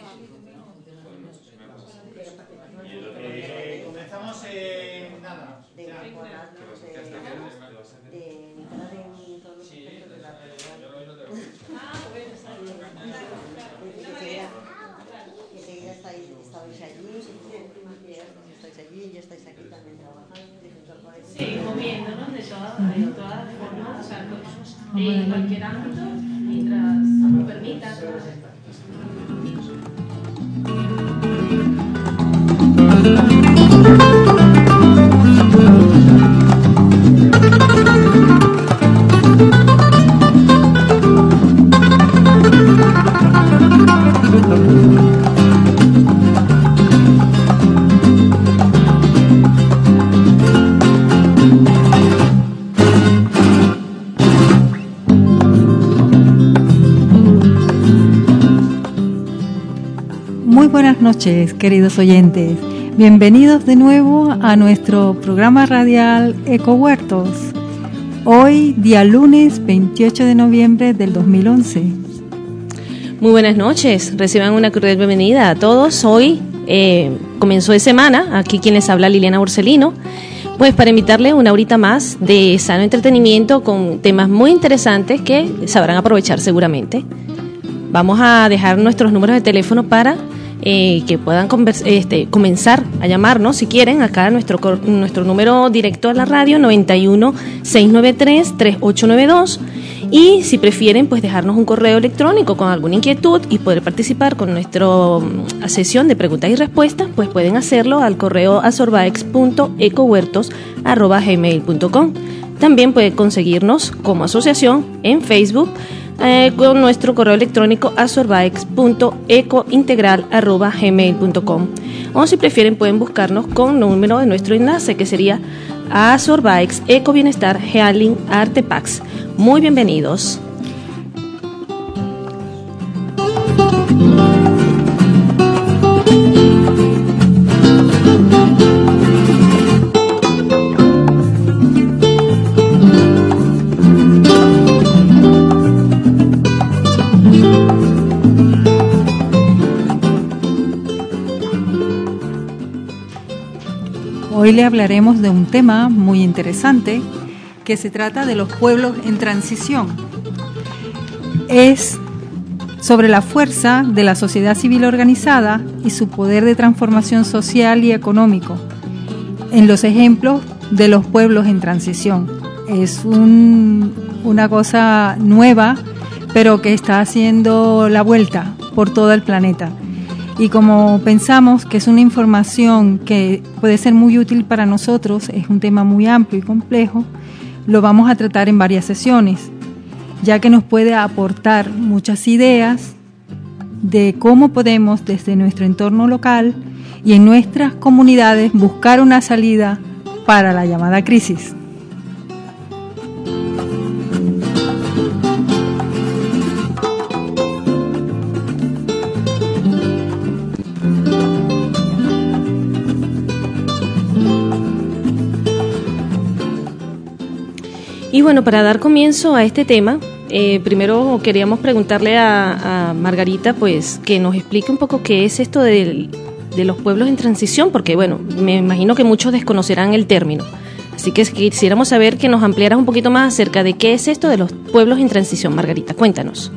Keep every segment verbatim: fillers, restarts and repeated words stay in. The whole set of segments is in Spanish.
Eh, comenzamos en nada. De incorporarnos de, de entrar en todos los aspectos de la realidad. Ah, bueno, está bien. Que enseguida estáis, estabais allí, que estáis allí, ya estáis aquí también trabajando, que incorporáis. Sí, moviéndonos de todas, de todas formas, o sea, en cualquier ámbito, mientras nos permita. Muy buenas noches, queridos oyentes. Bienvenidos de nuevo a nuestro programa radial Ecohuertos. Hoy, día lunes veintiocho de noviembre del dos mil once. Muy buenas noches, reciban una cordial bienvenida a todos. Hoy eh, comenzó de semana, aquí quien les habla Liliana Borsellino, pues para invitarle una horita más de sano entretenimiento con temas muy interesantes que sabrán aprovechar seguramente. Vamos a dejar nuestros números de teléfono para eh, que puedan conversa, este, comenzar a llamarnos si quieren, acá nuestro, nuestro número directo a la radio noventa y uno, seiscientos noventa y tres, treinta y ocho noventa y dos, y si prefieren pues dejarnos un correo electrónico con alguna inquietud y poder participar con nuestra sesión de preguntas y respuestas, pues pueden hacerlo al correo azorbaex punto ecohuertos arroba gmail punto com. También pueden conseguirnos como asociación en Facebook Eh, con nuestro correo electrónico azorbaex punto ecointegral arroba gmail punto com, o si prefieren pueden buscarnos con el número de nuestro enlace que sería Azorbaex Eco Bienestar Healing Artepax. Muy bienvenidos. Hoy le hablaremos de un tema muy interesante que se trata de los pueblos en transición. Es sobre la fuerza de la sociedad civil organizada y su poder de transformación social y económico en los ejemplos de los pueblos en transición. Es un, una cosa nueva, pero que está haciendo la vuelta por todo el planeta. Y como pensamos que es una información que puede ser muy útil para nosotros, es un tema muy amplio y complejo, lo vamos a tratar en varias sesiones, ya que nos puede aportar muchas ideas de cómo podemos desde nuestro entorno local y en nuestras comunidades buscar una salida para la llamada crisis. Y bueno, para dar comienzo a este tema, eh, primero queríamos preguntarle a, a Margarita, pues, que nos explique un poco qué es esto de, de los pueblos en transición, porque bueno, me imagino que muchos desconocerán el término. Así que quisiéramos saber que nos ampliaras un poquito más acerca de qué es esto de los pueblos en transición. Margarita, cuéntanos.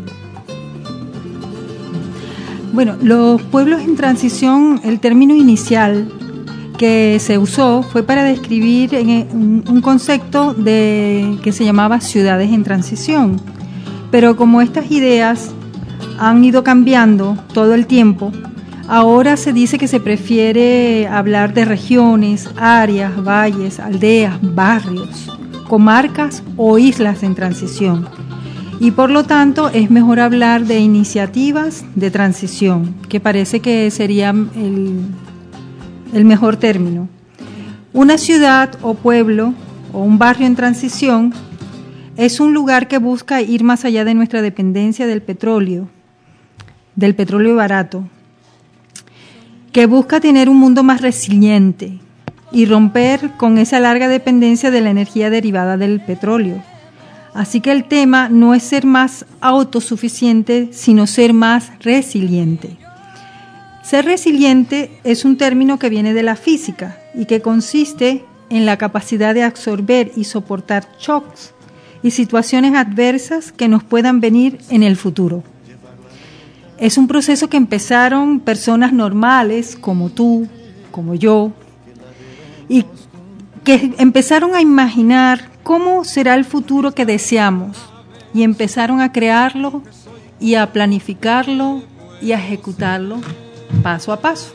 Bueno, los pueblos en transición, el término inicial que se usó fue para describir un concepto de, que se llamaba ciudades en transición. Pero como estas ideas han ido cambiando todo el tiempo, ahora se dice que se prefiere hablar de regiones, áreas, valles, aldeas, barrios, comarcas o islas en transición. Y por lo tanto es mejor hablar de iniciativas de transición, que parece que sería el el mejor término. Una ciudad o pueblo o un barrio en transición es un lugar que busca ir más allá de nuestra dependencia del petróleo, del petróleo barato, que busca tener un mundo más resiliente y romper con esa larga dependencia de la energía derivada del petróleo. Así que el tema no es ser más autosuficiente, sino ser más resiliente. Ser resiliente es un término que viene de la física y que consiste en la capacidad de absorber y soportar shocks y situaciones adversas que nos puedan venir en el futuro. Es un proceso que empezaron personas normales como tú, como yo, y que empezaron a imaginar cómo será el futuro que deseamos y empezaron a crearlo y a planificarlo y a ejecutarlo paso a paso.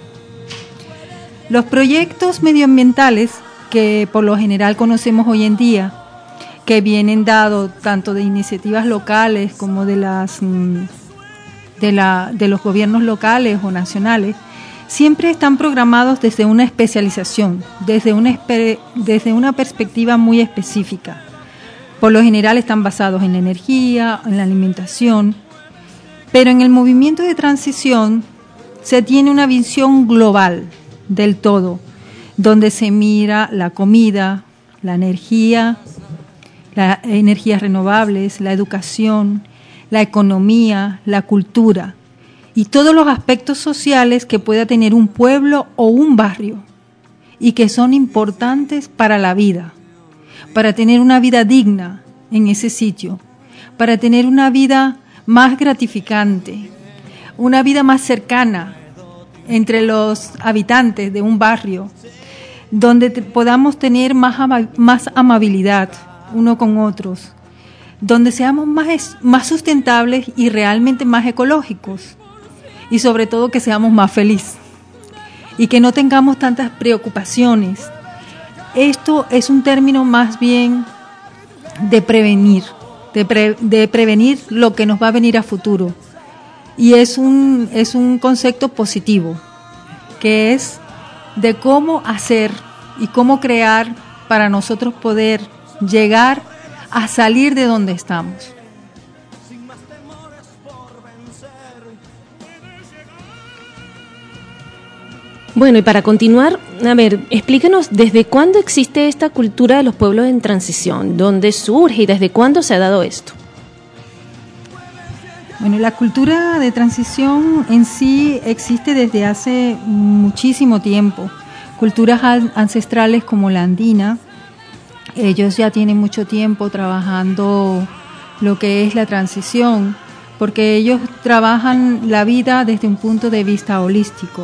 Los proyectos medioambientales que por lo general conocemos hoy en día, que vienen dados tanto de iniciativas locales como de las de, la, de los gobiernos locales o nacionales, siempre están programados desde una especialización, desde una, desde una perspectiva muy específica. Por lo general están basados en la energía, en la alimentación, pero en el movimiento de transición se tiene una visión global del todo, donde se mira la comida, la energía, las energías renovables, la educación, la economía, la cultura y todos los aspectos sociales que pueda tener un pueblo o un barrio y que son importantes para la vida, para tener una vida digna en ese sitio, para tener una vida más gratificante, una vida más cercana entre los habitantes de un barrio, donde te, podamos tener más, ama, más amabilidad uno con otros, donde seamos más, más sustentables y realmente más ecológicos, y sobre todo que seamos más felices y que no tengamos tantas preocupaciones. Esto es un término más bien de prevenir, de, pre, de prevenir lo que nos va a venir a futuro. Y es un, es un concepto positivo, que es de cómo hacer y cómo crear para nosotros poder llegar a salir de donde estamos. Bueno, y para continuar, a ver, explíquenos desde cuándo existe esta cultura de los pueblos en transición, dónde surge y desde cuándo se ha dado esto. Bueno, la cultura de transición en sí existe desde hace muchísimo tiempo. Culturas ancestrales como la andina, ellos ya tienen mucho tiempo trabajando lo que es la transición, porque ellos trabajan la vida desde un punto de vista holístico.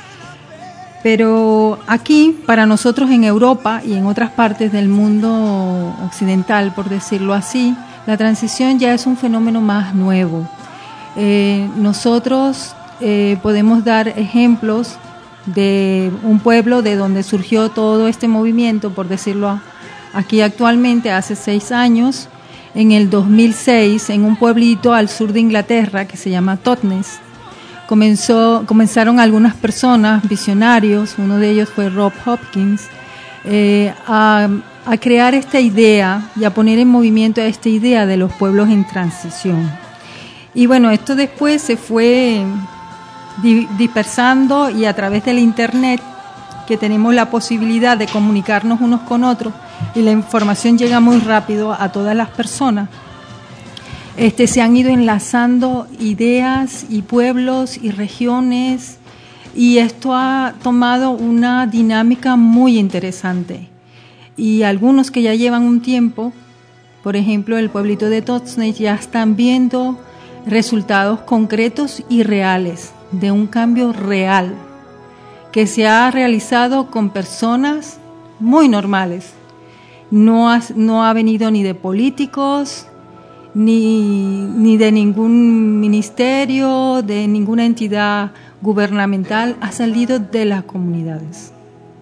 Pero aquí, para nosotros en Europa y en otras partes del mundo occidental, por decirlo así, la transición ya es un fenómeno más nuevo. Eh, nosotros eh, podemos dar ejemplos de un pueblo de donde surgió todo este movimiento, por decirlo aquí actualmente, hace seis años, en el dos mil seis, en un pueblito al sur de Inglaterra que se llama Totnes. Comenzó, comenzaron algunas personas, visionarios, uno de ellos fue Rob Hopkins, eh, a, a crear esta idea y a poner en movimiento esta idea de los pueblos en transición. Y bueno, esto después se fue di- dispersando y a través del internet, que tenemos la posibilidad de comunicarnos unos con otros y la información llega muy rápido a todas las personas, este, se han ido enlazando ideas y pueblos y regiones, y esto ha tomado una dinámica muy interesante. Y algunos que ya llevan un tiempo, por ejemplo el pueblito de Totnes, ya están viendo resultados concretos y reales de un cambio real que se ha realizado con personas muy normales. No ha, no ha venido ni de políticos, ni, ni de ningún ministerio, de ninguna entidad gubernamental, ha salido de las comunidades.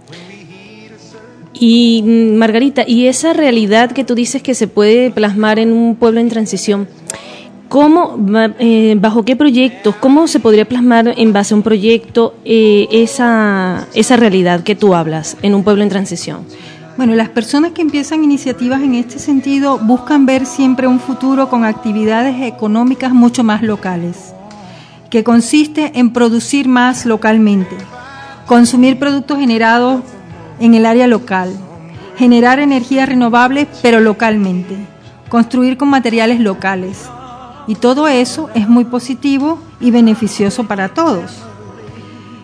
Y Margarita, y esa realidad que tú dices que se puede plasmar en un pueblo en transición, ¿cómo, eh, bajo qué proyectos, cómo se podría plasmar en base a un proyecto eh, esa, esa realidad que tú hablas en un pueblo en transición? Bueno, las personas que empiezan iniciativas en este sentido buscan ver siempre un futuro con actividades económicas mucho más locales, que consiste en producir más localmente, consumir productos generados en el área local, generar energía renovable pero localmente, construir con materiales locales. Y todo eso es muy positivo y beneficioso para todos.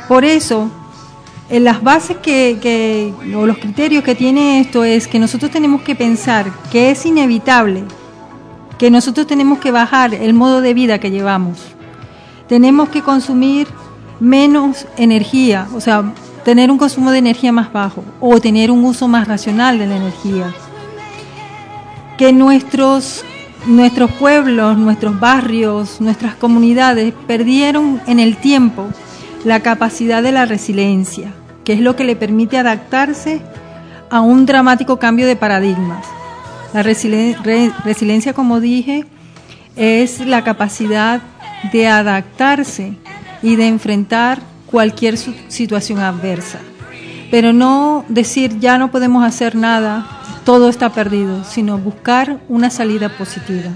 Por eso, en las bases que, que, o los criterios que tiene esto es que nosotros tenemos que pensar que es inevitable, que nosotros tenemos que bajar el modo de vida que llevamos. Tenemos que consumir menos energía, o sea, tener un consumo de energía más bajo o tener un uso más racional de la energía. Que nuestros, nuestros pueblos, nuestros barrios, nuestras comunidades perdieron en el tiempo la capacidad de la resiliencia, que es lo que le permite adaptarse a un dramático cambio de paradigmas. La resili- re- resiliencia, como dije, es la capacidad de adaptarse y de enfrentar cualquier su- situación adversa. Pero no decir ya no podemos hacer nada, todo está perdido, sino buscar una salida positiva.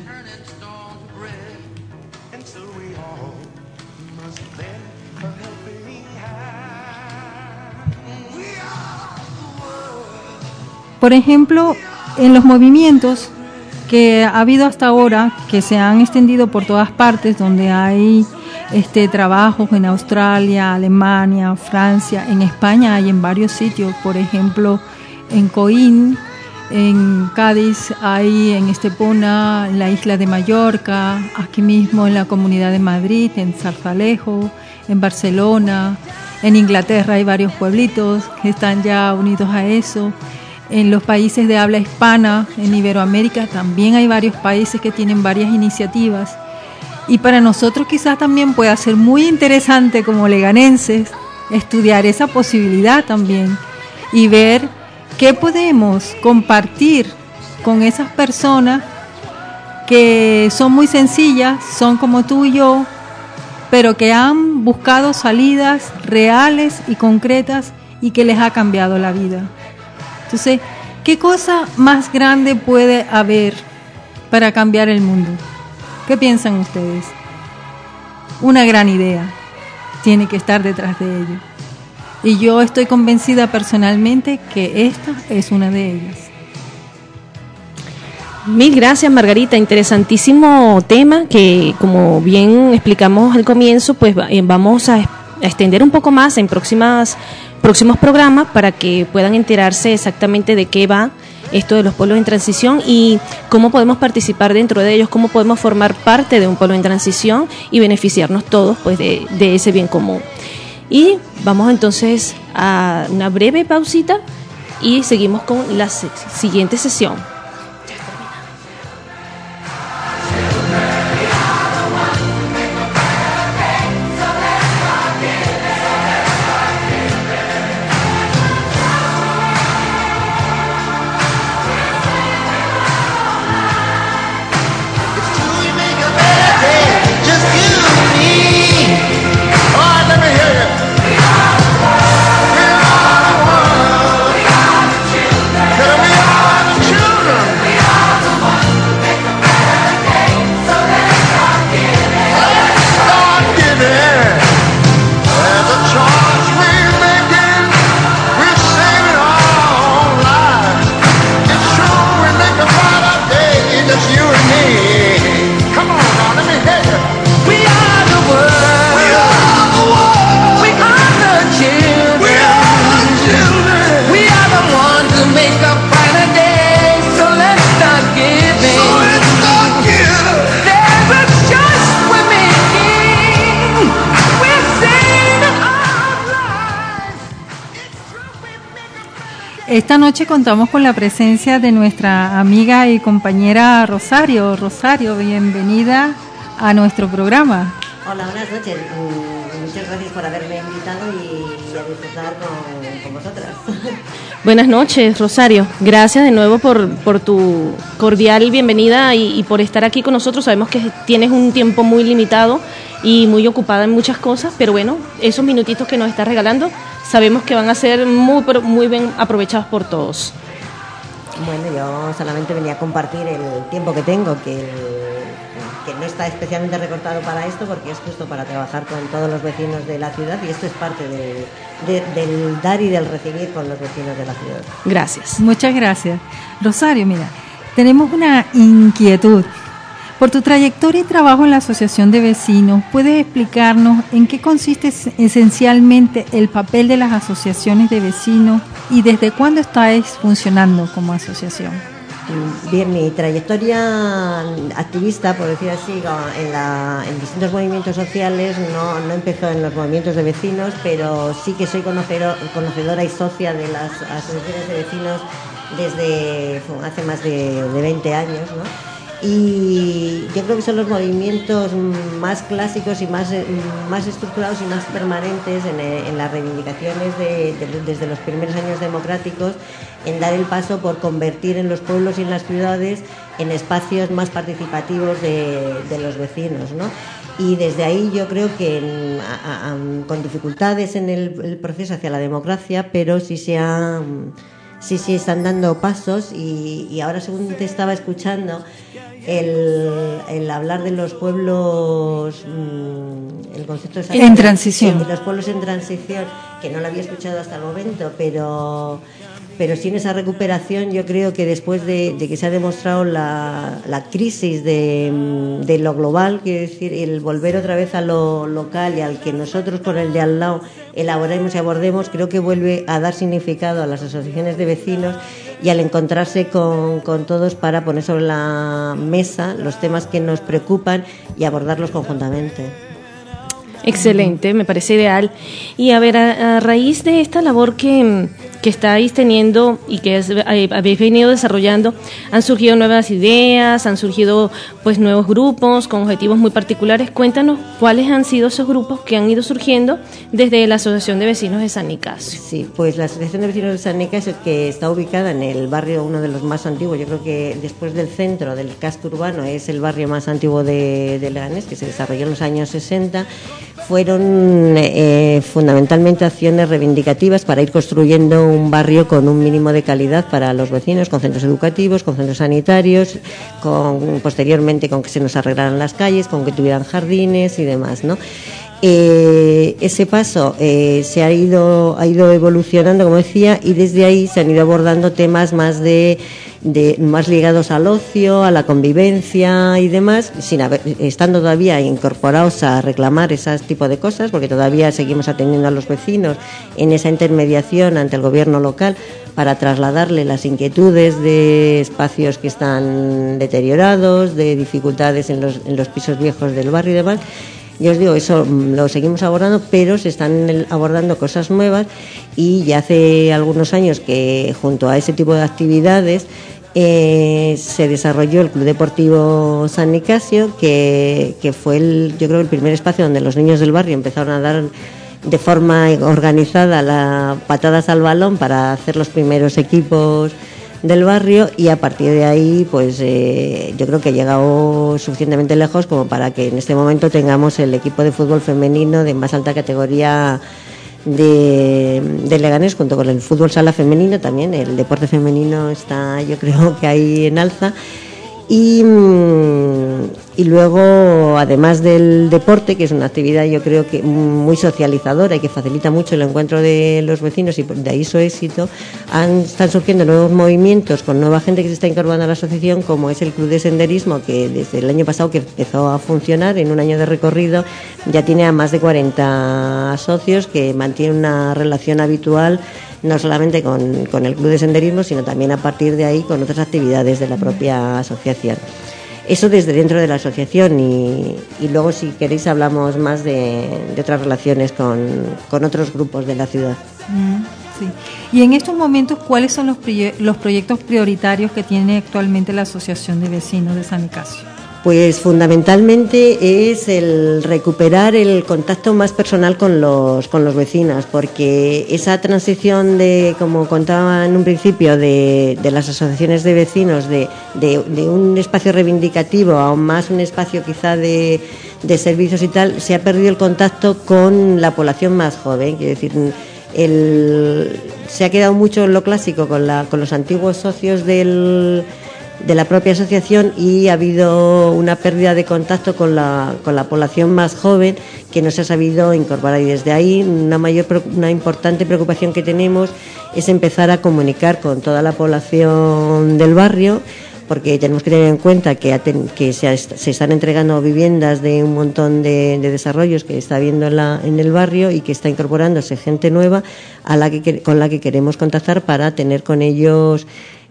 Por ejemplo, en los movimientos que ha habido hasta ahora, que se han extendido por todas partes, donde hay este, trabajos en Australia, Alemania, Francia, en España hay en varios sitios, por ejemplo, en Coín, en Cádiz, hay en Estepona, en la isla de Mallorca, aquí mismo en la Comunidad de Madrid, en Zarzalejo, en Barcelona, en Inglaterra hay varios pueblitos que están ya unidos a eso. En los países de habla hispana, en Iberoamérica, también hay varios países que tienen varias iniciativas. Y para nosotros quizás también pueda ser muy interesante como leganenses estudiar esa posibilidad también y ver qué podemos compartir con esas personas que son muy sencillas, son como tú y yo, pero que han buscado salidas reales y concretas y que les ha cambiado la vida. Entonces, ¿qué cosa más grande puede haber para cambiar el mundo? ¿Qué piensan ustedes? Una gran idea tiene que estar detrás de ello. Y yo estoy convencida personalmente que esta es una de ellas. Mil gracias, Margarita. Interesantísimo tema que, como bien explicamos al comienzo, pues vamos a extender un poco más en próximas próximos programas para que puedan enterarse exactamente de qué va esto de los pueblos en transición y cómo podemos participar dentro de ellos, cómo podemos formar parte de un pueblo en transición y beneficiarnos todos pues de, de ese bien común. Y vamos entonces a una breve pausita y seguimos con la se- siguiente sesión. Esta noche contamos con la presencia de nuestra amiga y compañera Rosario. Rosario, bienvenida a nuestro programa. Hola, buenas noches. Muchas gracias por haberme invitado y a disfrutar con, con vosotras. Buenas noches, Rosario. Gracias de nuevo por, por tu cordial bienvenida y, y por estar aquí con nosotros. Sabemos que tienes un tiempo muy limitado y muy ocupada en muchas cosas, pero bueno, esos minutitos que nos estás regalando sabemos que van a ser muy, muy bien aprovechados por todos. Bueno, yo solamente venía a compartir el tiempo que tengo, que, el, que no está especialmente recortado para esto, porque es justo para trabajar con todos los vecinos de la ciudad y esto es parte de, de, del dar y del recibir con los vecinos de la ciudad. Gracias. Muchas gracias. Rosario, mira, tenemos una inquietud, Por tu trayectoria y trabajo en la Asociación de Vecinos, ¿puedes explicarnos en qué consiste esencialmente el papel de las asociaciones de vecinos y desde cuándo estáis funcionando como asociación? Bien, mi trayectoria activista, por decir así, en, la, en distintos movimientos sociales no, no empezó en los movimientos de vecinos, pero sí que soy conocedor, conocedora y socia de las asociaciones de vecinos desde hace más de, de veinte años, ¿no? Y yo creo que son los movimientos más clásicos y más, más estructurados y más permanentes en, en las reivindicaciones de, de, desde los primeros años democráticos, en dar el paso por convertir en los pueblos y en las ciudades en espacios más participativos de, de los vecinos, ¿no? Y desde ahí yo creo que en, a, a, con dificultades en el, el proceso hacia la democracia, pero sí se ha... Sí, sí, están dando pasos y, y ahora, según te estaba escuchando, el, el hablar de los pueblos, mmm, el concepto de en transición, de los pueblos en transición, que no lo había escuchado hasta el momento, pero pero sí en esa recuperación yo creo que después de, de que se ha demostrado la, la crisis de, de lo global, quiero decir, el volver otra vez a lo local y al que nosotros con el de al lado elaboremos y abordemos, creo que vuelve a dar significado a las asociaciones de vecinos y al encontrarse con, con todos para poner sobre la mesa los temas que nos preocupan y abordarlos conjuntamente. Excelente, me parece ideal. Y a ver, a, a raíz de esta labor que, que estáis teniendo y que es, habéis venido desarrollando, han surgido nuevas ideas, han surgido pues nuevos grupos con objetivos muy particulares. Cuéntanos cuáles han sido esos grupos que han ido surgiendo desde la Asociación de Vecinos de San Nicasio. Sí, pues la Asociación de Vecinos de San Nicasio, que está ubicada en el barrio, uno de los más antiguos, yo creo que después del centro, del casco urbano, es el barrio más antiguo de, de Leganés, que se desarrolló en los años sesenta. Fueron eh, fundamentalmente acciones reivindicativas para ir construyendo un barrio con un mínimo de calidad para los vecinos, con centros educativos, con centros sanitarios, con posteriormente con que se nos arreglaran las calles, con que tuvieran jardines y demás, ¿no? Eh, ese paso eh, se ha ido ha ido evolucionando, como decía, y desde ahí se han ido abordando temas más de, de más ligados al ocio, a la convivencia y demás, sin haber, estando todavía incorporados a reclamar ese tipo de cosas, porque todavía seguimos atendiendo a los vecinos en esa intermediación ante el gobierno local para trasladarle las inquietudes de espacios que están deteriorados, de dificultades en los, en los pisos viejos del barrio y demás. Yo os digo, eso lo seguimos abordando, pero se están abordando cosas nuevas y ya hace algunos años que junto a ese tipo de actividades eh, se desarrolló el Club Deportivo San Nicasio, que, que fue el, yo creo el primer espacio donde los niños del barrio empezaron a dar de forma organizada las patadas al balón para hacer los primeros equipos del barrio, y a partir de ahí pues eh, yo creo que ha llegado suficientemente lejos como para que en este momento tengamos el equipo de fútbol femenino de más alta categoría de, de Leganés, junto con el fútbol sala femenino. También el deporte femenino está, yo creo que ahí en alza. Y, y luego, además del deporte, que es una actividad yo creo que muy socializadora y que facilita mucho el encuentro de los vecinos y de ahí su éxito, han, están surgiendo nuevos movimientos con nueva gente que se está incorporando a la asociación, como es el Club de Senderismo, que desde el año pasado que empezó a funcionar, en un año de recorrido, ya tiene a más de cuarenta socios que mantienen una relación habitual, no solamente con, con el Club de Senderismo, sino también a partir de ahí con otras actividades de la propia asociación. Eso desde dentro de la asociación, y, y luego si queréis hablamos más de, de otras relaciones con, con otros grupos de la ciudad. Mm, sí. Y en estos momentos, ¿cuáles son los, proye- los proyectos prioritarios que tiene actualmente la Asociación de Vecinos de San Nicasio? Pues fundamentalmente es el recuperar el contacto más personal con los con los vecinos, porque esa transición de, como contaba en un principio, de, de las asociaciones de vecinos, de, de, de un espacio reivindicativo a más un espacio quizá de, de servicios y tal, se ha perdido el contacto con la población más joven. Quiero decir, el, se ha quedado mucho en lo clásico con, la, con los antiguos socios del... de la propia asociación, y ha habido una pérdida de contacto con la, con la población más joven que no se ha sabido incorporar, y desde ahí una mayor una importante preocupación que tenemos es empezar a comunicar con toda la población del barrio porque tenemos que tener en cuenta que, que se, se están entregando viviendas de un montón de, de desarrollos que está habiendo en, la, en el barrio y que está incorporándose gente nueva a la que, con la que queremos contactar para tener con ellos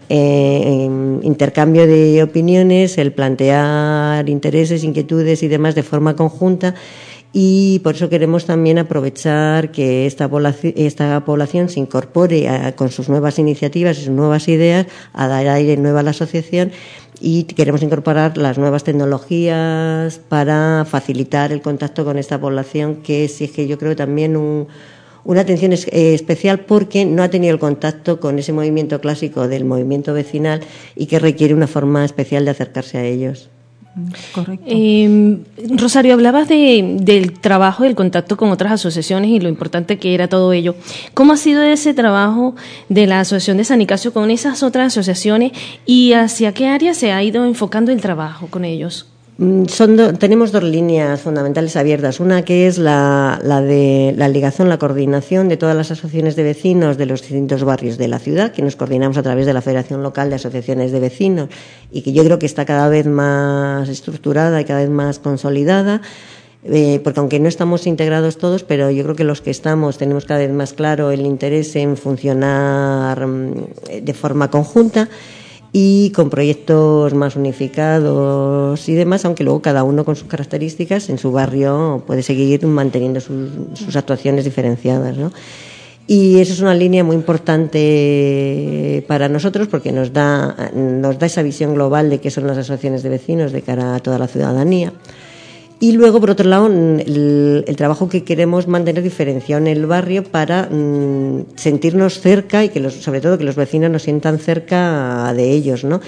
eh, intercambio de opiniones, el plantear intereses, inquietudes y demás de forma conjunta. Y por eso queremos también aprovechar que esta población, esta población se incorpore a, con sus nuevas iniciativas y sus nuevas ideas a dar aire nuevo a la asociación, y queremos incorporar las nuevas tecnologías para facilitar el contacto con esta población, que exige, yo creo, también un, una atención es, eh, especial, porque no ha tenido el contacto con ese movimiento clásico del movimiento vecinal y que requiere una forma especial de acercarse a ellos. Correcto. Eh, Rosario, hablabas de, del trabajo, del contacto con otras asociaciones y lo importante que era todo ello. ¿Cómo ha sido ese trabajo de la Asociación de San Nicasio con esas otras asociaciones y hacia qué área se ha ido enfocando el trabajo con ellos? Son do, tenemos dos líneas fundamentales abiertas. Una que es la, la de la ligación, la coordinación de todas las asociaciones de vecinos de los distintos barrios de la ciudad, que nos coordinamos a través de la Federación Local de Asociaciones de Vecinos, y que yo creo que está cada vez más estructurada y cada vez más consolidada, eh, porque aunque no estamos integrados todos, pero yo creo que los que estamos tenemos cada vez más claro el interés en funcionar de forma conjunta y con proyectos más unificados y demás, aunque luego cada uno con sus características en su barrio puede seguir manteniendo sus, sus actuaciones diferenciadas, ¿no? Y eso es una línea muy importante para nosotros, porque nos da, nos da esa visión global de qué son las asociaciones de vecinos de cara a toda la ciudadanía. Y luego, por otro lado, el, el trabajo que queremos mantener diferenciado en el barrio para mmm, sentirnos cerca y que los, sobre todo que los vecinos nos sientan cerca de ellos, ¿no?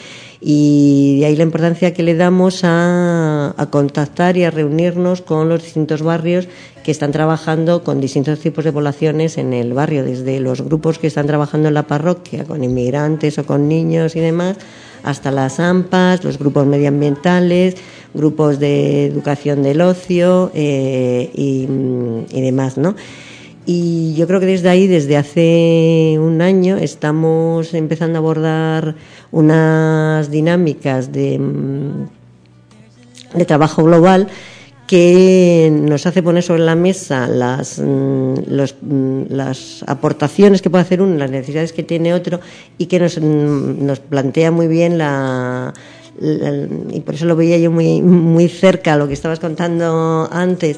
Y de ahí la importancia que le damos a, a contactar y a reunirnos con los distintos barrios que están trabajando con distintos tipos de poblaciones en el barrio, desde los grupos que están trabajando en la parroquia con inmigrantes o con niños y demás, hasta las A M P As, los grupos medioambientales, grupos de educación del ocio eh, y, y demás, ¿no? Y yo creo que desde ahí, desde hace un año, estamos empezando a abordar unas dinámicas de, de trabajo global que nos hace poner sobre la mesa las, los, las aportaciones que puede hacer uno, las necesidades que tiene otro, y que nos, nos plantea muy bien la, la, y por eso lo veía yo muy, muy cerca a lo que estabas contando antes,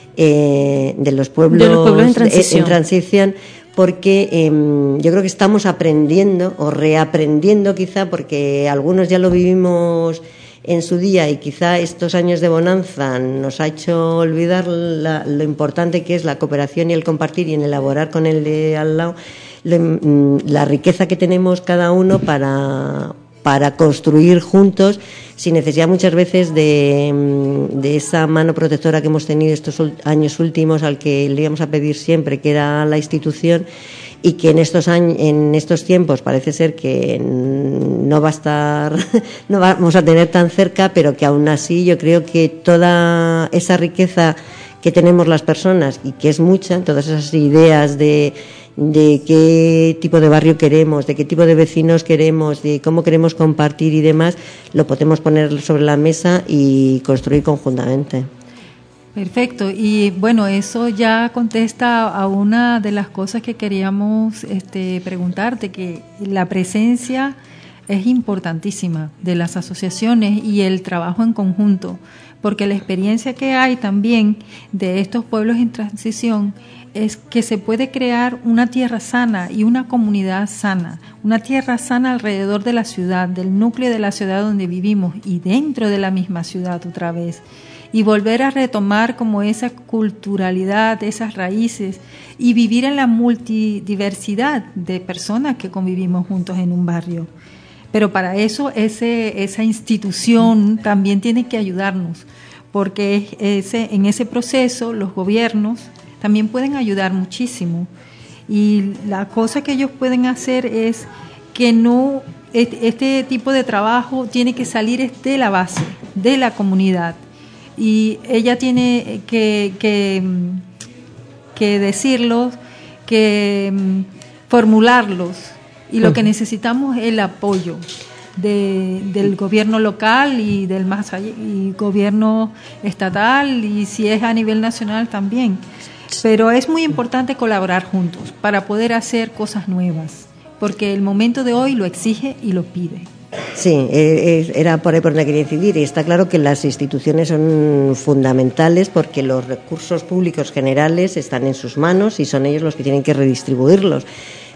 eh, de los pueblos, de los pueblos en transición, en transición porque eh, yo creo que estamos aprendiendo o reaprendiendo quizá, porque algunos ya lo vivimos en su día y quizá estos años de bonanza nos ha hecho olvidar la, lo importante que es la cooperación y el compartir y en elaborar con el de al lado lo, la riqueza que tenemos cada uno para, para construir juntos, sin necesidad muchas veces de, de esa mano protectora que hemos tenido estos años últimos, al que le íbamos a pedir siempre, que era la institución, y que en estos años, en estos tiempos parece ser que no va a estar, no vamos a tener tan cerca, pero que aún así yo creo que toda esa riqueza que tenemos las personas, y que es mucha, todas esas ideas de, de qué tipo de barrio queremos, de qué tipo de vecinos queremos, de cómo queremos compartir y demás, lo podemos poner sobre la mesa y construir conjuntamente. Perfecto, y bueno, eso ya contesta a una de las cosas que queríamos este, preguntarte, que la presencia es importantísima de las asociaciones y el trabajo en conjunto, porque la experiencia que hay también de estos pueblos en transición es que se puede crear una tierra sana y una comunidad sana, una tierra sana alrededor de la ciudad, del núcleo de la ciudad donde vivimos y dentro de la misma ciudad otra vez, y volver a retomar como esa culturalidad, esas raíces, y vivir en la multidiversidad de personas que convivimos juntos en un barrio. Pero para eso ese, esa institución también tiene que ayudarnos, porque ese, en ese proceso los gobiernos también pueden ayudar muchísimo. Y la cosa que ellos pueden hacer es que no, este tipo de trabajo tiene que salir de la base, de la comunidad. Y ella tiene que, que, que decirlos, que formularlos, y lo que necesitamos es el apoyo. de, del gobierno local y del más allá, y gobierno estatal, y si es a nivel nacional también. Pero es muy importante colaborar juntos para poder hacer cosas nuevas, porque el momento de hoy lo exige y lo pide. Sí, eh, era por ahí por donde quería incidir, y está claro que las instituciones son fundamentales porque los recursos públicos generales están en sus manos y son ellos los que tienen que redistribuirlos.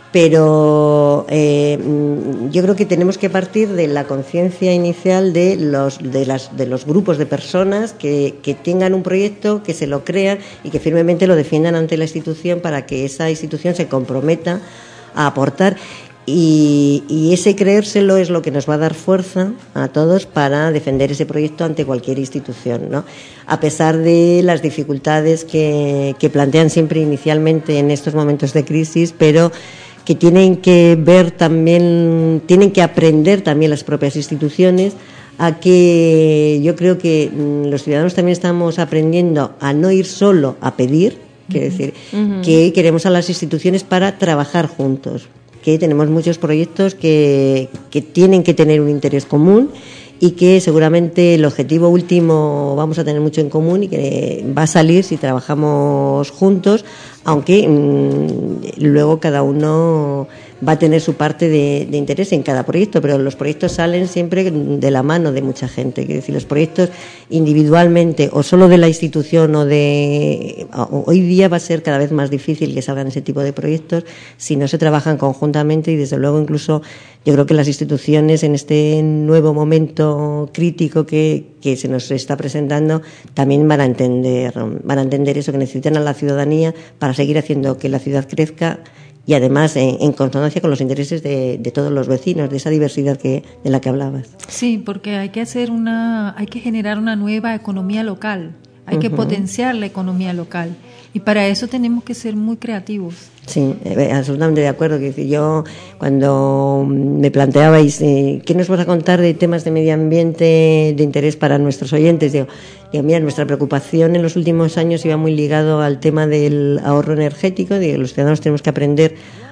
Pero eh, yo creo que tenemos que partir de la conciencia inicial de los de las de los grupos de personas que, que tengan un proyecto, que se lo crean y que firmemente lo defiendan ante la institución para que esa institución se comprometa a aportar. Y, y ese creérselo es lo que nos va a dar fuerza a todos para defender ese proyecto ante cualquier institución, ¿no? A pesar de las dificultades que, que plantean siempre inicialmente en estos momentos de crisis, pero que tienen que ver también, tienen que aprender también las propias instituciones a que yo creo que los ciudadanos también estamos aprendiendo a no ir solo a pedir, quiero decir, uh-huh. que queremos a las instituciones para trabajar juntos, que tenemos muchos proyectos que, que tienen que tener un interés común y que seguramente el objetivo último vamos a tener mucho en común y que va a salir si trabajamos juntos, aunque mmm, luego cada uno va a tener su parte de, de interés en cada proyecto, pero los proyectos salen siempre de la mano de mucha gente. Quiero decir, los proyectos individualmente o solo de la institución o de... Hoy día va a ser cada vez más difícil que salgan ese tipo de proyectos si no se trabajan conjuntamente, y desde luego incluso yo creo que las instituciones en este nuevo momento crítico que, que se nos está presentando también van a entender, van a entender eso, que necesitan a la ciudadanía para seguir haciendo que la ciudad crezca, y además en, en consonancia con los intereses de, de todos los vecinos, de esa diversidad que de la que hablabas. Sí, porque hay que hacer una, hay que generar una nueva economía local, hay uh-huh. que potenciar la economía local, y para eso tenemos que ser muy creativos. Sí, absolutamente de acuerdo. Que yo, cuando me planteabais eh, qué nos vas a contar de temas de medio ambiente de interés para nuestros oyentes, digo, digo, mira, nuestra preocupación en los últimos años iba muy ligado al tema del ahorro energético. Digo, los ciudadanos tenemos que aprender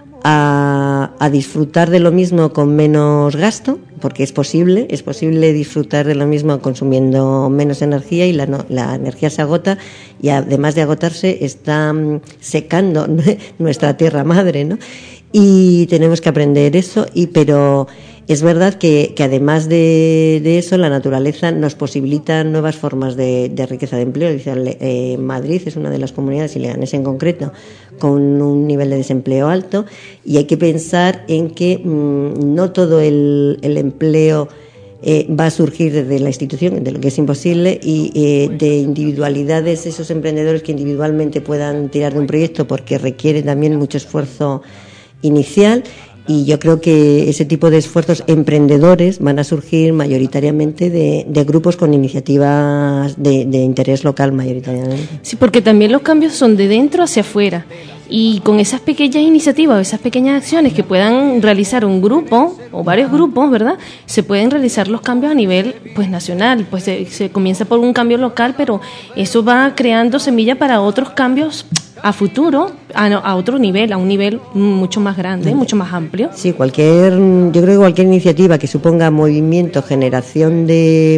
a, a disfrutar de lo mismo con menos gasto, porque es posible, es posible disfrutar de lo mismo consumiendo menos energía, y la, no, la energía se agota, y además de agotarse está secando nuestra tierra madre, ¿no? Y tenemos que aprender eso, y pero es verdad que, que además de, de eso, la naturaleza nos posibilita nuevas formas de, de riqueza de empleo. Dice, eh, Madrid es una de las comunidades, y Leganés en concreto, con un nivel de desempleo alto, y hay que pensar en que mmm, no todo el, el empleo eh, va a surgir desde la institución, de lo que es imposible, y eh, de individualidades, esos emprendedores que individualmente puedan tirar de un proyecto, porque requiere también mucho esfuerzo inicial. Y yo creo que ese tipo de esfuerzos emprendedores van a surgir mayoritariamente de, de grupos con iniciativas de, de interés local mayoritariamente. Sí, porque también los cambios son de dentro hacia afuera. Y con esas pequeñas iniciativas, esas pequeñas acciones que puedan realizar un grupo o varios grupos, ¿verdad? Se pueden realizar los cambios a nivel pues nacional. Pues se, se comienza por un cambio local, pero eso va creando semilla para otros cambios a futuro, a, a otro nivel, a un nivel mucho más grande, mucho más amplio. Sí, cualquier, yo creo que cualquier iniciativa que suponga movimiento, generación de,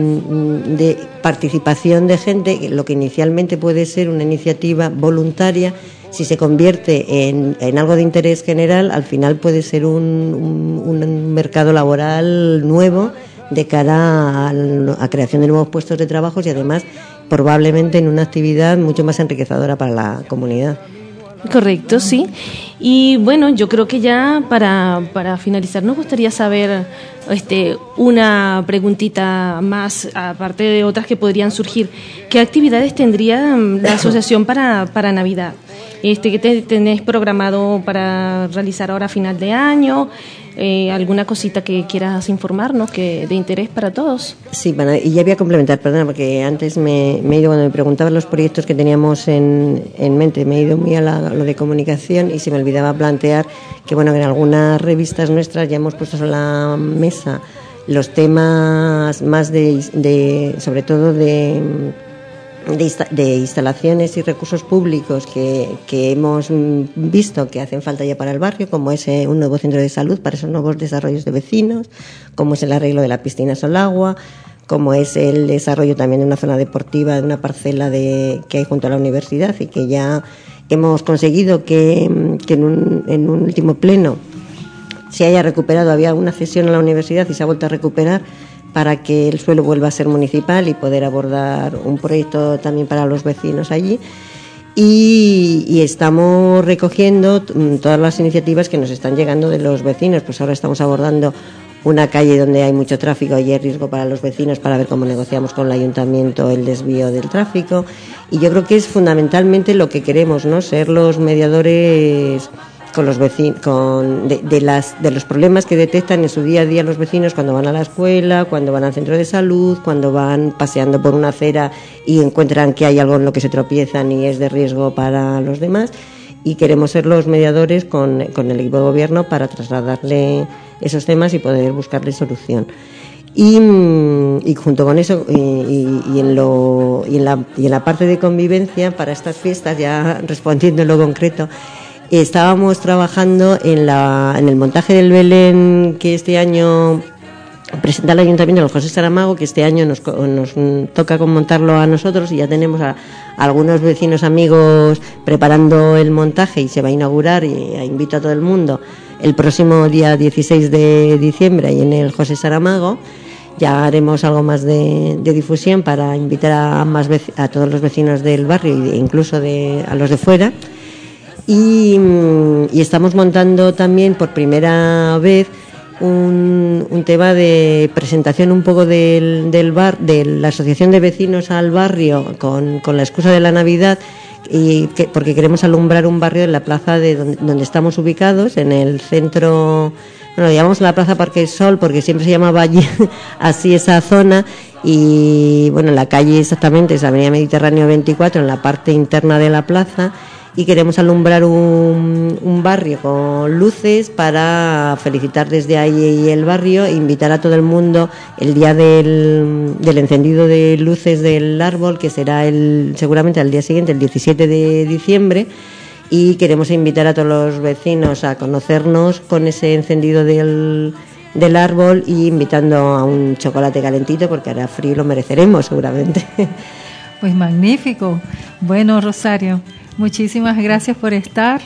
de participación de gente, lo que inicialmente puede ser una iniciativa voluntaria, si se convierte en, en algo de interés general, al final puede ser un, un, un mercado laboral nuevo de cara a la creación de nuevos puestos de trabajo, y además probablemente en una actividad mucho más enriquecedora para la comunidad. Correcto, sí. Y bueno, yo creo que ya para, para finalizar nos gustaría saber este, una preguntita más, aparte de otras que podrían surgir. ¿Qué actividades tendría la asociación para, para Navidad? Este, ¿qué te, tenés programado para realizar ahora a final de año? Eh, ¿Alguna cosita que quieras informarnos que de interés para todos? Sí, bueno, y ya voy a complementar, perdona, porque antes me, me he ido, cuando me preguntaban los proyectos que teníamos en, en mente, me he ido muy a, la, a lo de comunicación, y se me olvidaba plantear que, bueno, en algunas revistas nuestras ya hemos puesto sobre la mesa los temas más de, de sobre todo de de, insta- de instalaciones y recursos públicos que, que hemos visto que hacen falta ya para el barrio, como es eh, un nuevo centro de salud para esos nuevos desarrollos de vecinos, como es el arreglo de la piscina Solagua, como es el desarrollo también de una zona deportiva, de una parcela de, que hay junto a la universidad y que ya hemos conseguido que, que en, un, en un último pleno se haya recuperado. Había una cesión a la universidad y se ha vuelto a recuperar para que el suelo vuelva a ser municipal y poder abordar un proyecto también para los vecinos allí. Y, y estamos recogiendo todas las iniciativas que nos están llegando de los vecinos. Pues ahora estamos abordando una calle donde hay mucho tráfico y hay riesgo para los vecinos, para ver cómo negociamos con el ayuntamiento el desvío del tráfico. Y yo creo que es fundamentalmente lo que queremos, ¿no? Ser los mediadores con los vecinos, con de, de las de los problemas que detectan en su día a día los vecinos cuando van a la escuela, cuando van al centro de salud, cuando van paseando por una acera y encuentran que hay algo en lo que se tropiezan y es de riesgo para los demás. Y queremos ser los mediadores con, con el equipo de gobierno para trasladarle esos temas y poder buscarle solución. Y, y junto con eso y, y, y, en lo, y, en la, y en la parte de convivencia para estas fiestas, ya respondiendo en lo concreto, estábamos trabajando en, la, en el montaje del Belén que este año presenta el Ayuntamiento, el José Saramago, que este año nos, nos toca montarlo a nosotros y ya tenemos a, a algunos vecinos amigos preparando el montaje y se va a inaugurar y invito a todo el mundo el próximo día dieciséis de diciembre ahí en el José Saramago. Ya haremos algo más de, de difusión para invitar a, más vec- a todos los vecinos del barrio e incluso de, a los de fuera. Y, y estamos montando también por primera vez un, un tema de presentación un poco del, del bar, de la asociación de vecinos al barrio con, con la excusa de la Navidad, y que, porque queremos alumbrar un barrio en la plaza de donde, donde estamos ubicados, en el centro. Bueno, lo llamamos la Plaza Parque Sol porque siempre se llamaba allí así esa zona, y bueno, la calle exactamente es Avenida Mediterráneo veinticuatro, en la parte interna de la plaza, y queremos alumbrar un, un barrio con luces para felicitar desde ahí el barrio e invitar a todo el mundo el día del, del encendido de luces del árbol, que será el seguramente al día siguiente, el diecisiete de diciembre, y queremos invitar a todos los vecinos a conocernos con ese encendido del, del árbol y invitando a un chocolate calentito porque hará frío y lo mereceremos seguramente. Pues magnífico. Bueno, Rosario, muchísimas gracias por estar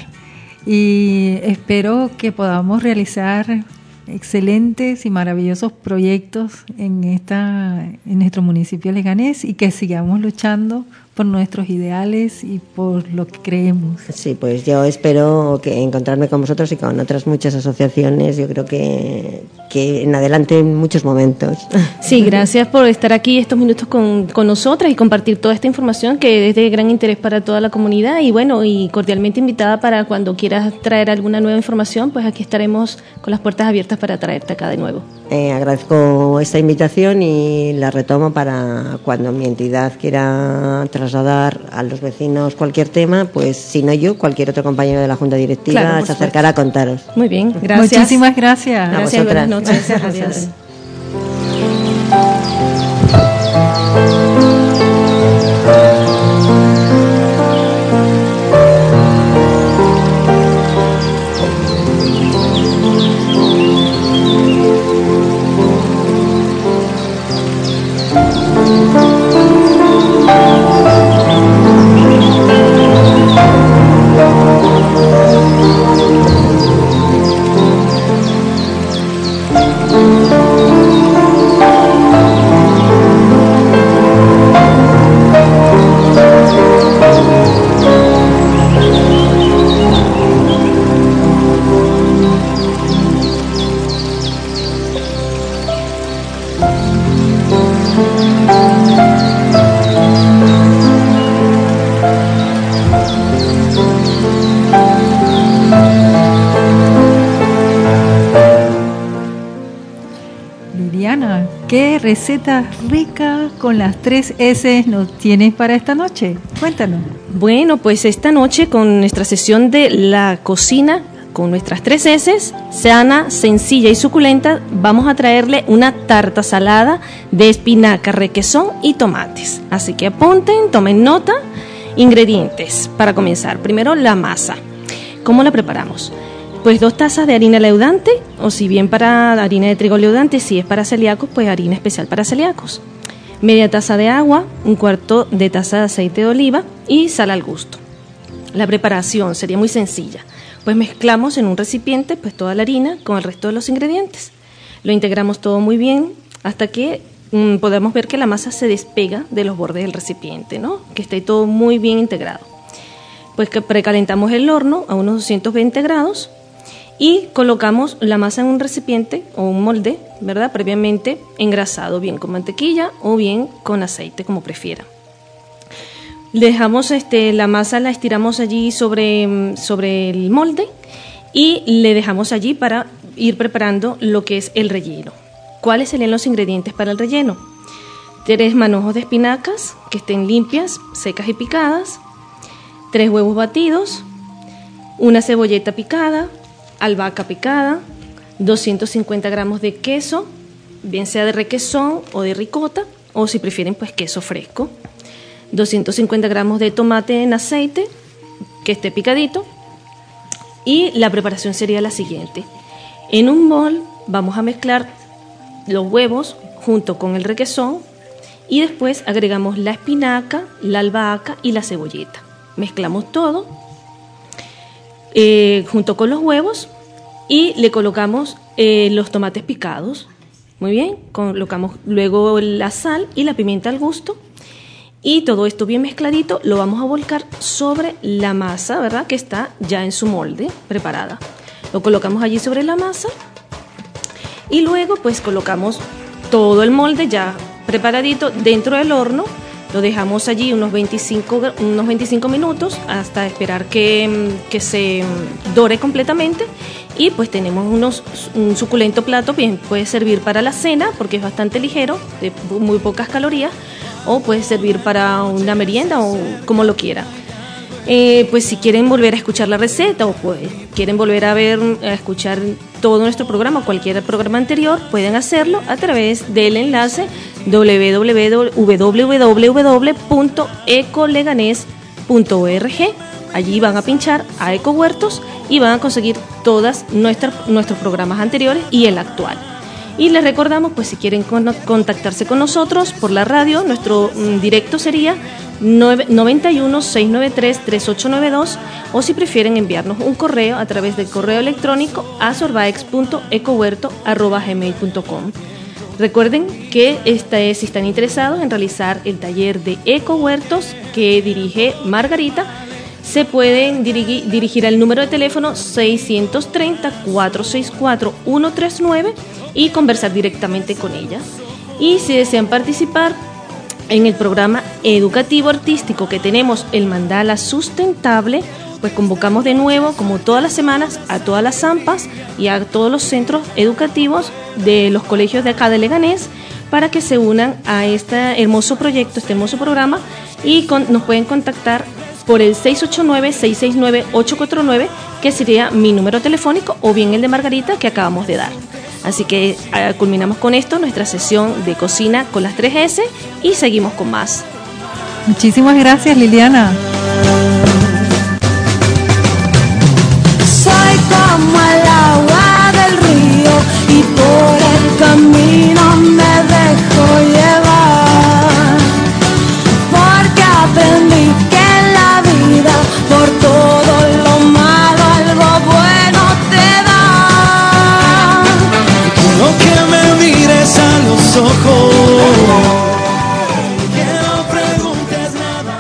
y espero que podamos realizar excelentes y maravillosos proyectos en esta en nuestro municipio Leganés y que sigamos luchando por nuestros ideales y por lo que creemos. Sí, pues yo espero que encontrarme con vosotros y con otras muchas asociaciones, yo creo que, que en adelante en muchos momentos. Sí, gracias por estar aquí estos minutos con, con nosotras y compartir toda esta información que es de gran interés para toda la comunidad, y bueno, y cordialmente invitada para cuando quieras traer alguna nueva información, pues aquí estaremos con las puertas abiertas para traerte acá de nuevo. Eh, agradezco esta invitación y la retomo para cuando mi entidad quiera trasladar a los vecinos cualquier tema, pues si no yo, cualquier otro compañero de la Junta Directiva Claro, se acercará a contaros. Muy bien, gracias. Muchísimas gracias. Gracias, buenas noches. Gracias. Adiós. Liliana, ¿qué receta rica con las tres S nos tienes para esta noche? Cuéntanos. Bueno, pues esta noche con nuestra sesión de la cocina con nuestras tres eses, sana, sencilla y suculenta, vamos a traerle una tarta salada de espinaca, requesón y tomates. Así que apunten, tomen nota. Ingredientes para comenzar. Primero, la masa. ¿Cómo la preparamos? Pues dos tazas de harina leudante, o si bien para harina de trigo leudante, si es para celíacos, pues harina especial para celíacos. Media taza de agua, un cuarto de taza de aceite de oliva y sal al gusto. La preparación sería muy sencilla. Pues mezclamos en un recipiente pues toda la harina con el resto de los ingredientes. Lo integramos todo muy bien hasta que mmm, podamos ver que la masa se despega de los bordes del recipiente, ¿no? Que esté todo muy bien integrado. Pues que precalentamos el horno a unos doscientos veinte grados y colocamos la masa en un recipiente o un molde, ¿verdad? Previamente engrasado, bien con mantequilla o bien con aceite, como prefieran. Dejamos este, la masa, la estiramos allí sobre, sobre el molde y le dejamos allí para ir preparando lo que es el relleno. ¿Cuáles serían los ingredientes para el relleno? Tres manojos de espinacas que estén limpias, secas y picadas, tres huevos batidos, una cebolleta picada, albahaca picada, doscientos cincuenta gramos de queso, bien sea de requesón o de ricota, o si prefieren pues queso fresco, doscientos cincuenta gramos de tomate en aceite que esté picadito. Y la preparación sería la siguiente: en un bol vamos a mezclar los huevos junto con el requesón y después agregamos la espinaca, la albahaca y la cebolleta. Mezclamos todo eh, junto con los huevos y le colocamos eh, los tomates picados. Muy bien, colocamos luego la sal y la pimienta al gusto. Y todo esto bien mezcladito lo vamos a volcar sobre la masa, ¿verdad? Que está ya en su molde preparada. Lo colocamos allí sobre la masa y luego pues colocamos todo el molde ya preparadito dentro del horno. Lo dejamos allí unos veinticinco, unos veinticinco minutos hasta esperar que, que se dore completamente. Y pues tenemos unos, un suculento plato, bien puede servir para la cena porque es bastante ligero, de muy pocas calorías, o puede servir para una merienda o como lo quiera. Eh, pues si quieren volver a escuchar la receta o pues quieren volver a ver, a escuchar todo nuestro programa o cualquier programa anterior, pueden hacerlo a través del enlace doble u doble u doble u doble u punto ecoleganés punto org. Allí van a pinchar a Eco Huertos y van a conseguir todos nuestros programas anteriores y el actual. Y les recordamos, pues si quieren con, contactarse con nosotros por la radio, nuestro mm, directo sería noventa y uno, seiscientos noventa y tres, treinta y ocho noventa y dos, o si prefieren enviarnos un correo a través del correo electrónico a sorbaex punto ecohuerto arroba gmail punto com. Recuerden que esta es, si están interesados en realizar el taller de Eco Huertos que dirige Margarita, se pueden dirigir, dirigir al número de teléfono seiscientos treinta, cuatrocientos sesenta y cuatro, ciento treinta y nueve y conversar directamente con ella. Y si desean participar en el programa educativo artístico que tenemos, el Mandala Sustentable, pues convocamos de nuevo, como todas las semanas, a todas las zampas y a todos los centros educativos de los colegios de acá de Leganés para que se unan a este hermoso proyecto, este hermoso programa, y con, nos pueden contactar por el seis ocho nueve, seis seis nueve, ocho cuatro nueve, que sería mi número telefónico, o bien el de Margarita que acabamos de dar. Así que eh, culminamos con esto nuestra sesión de cocina con las tres ese y seguimos con más. Muchísimas gracias, Liliana. Soy como el agua del río y por el camino me dejo llevar, porque aprendí que en la vida por todo lo malo algo bueno te da. Quiero que me mires a los ojos, que no preguntes nada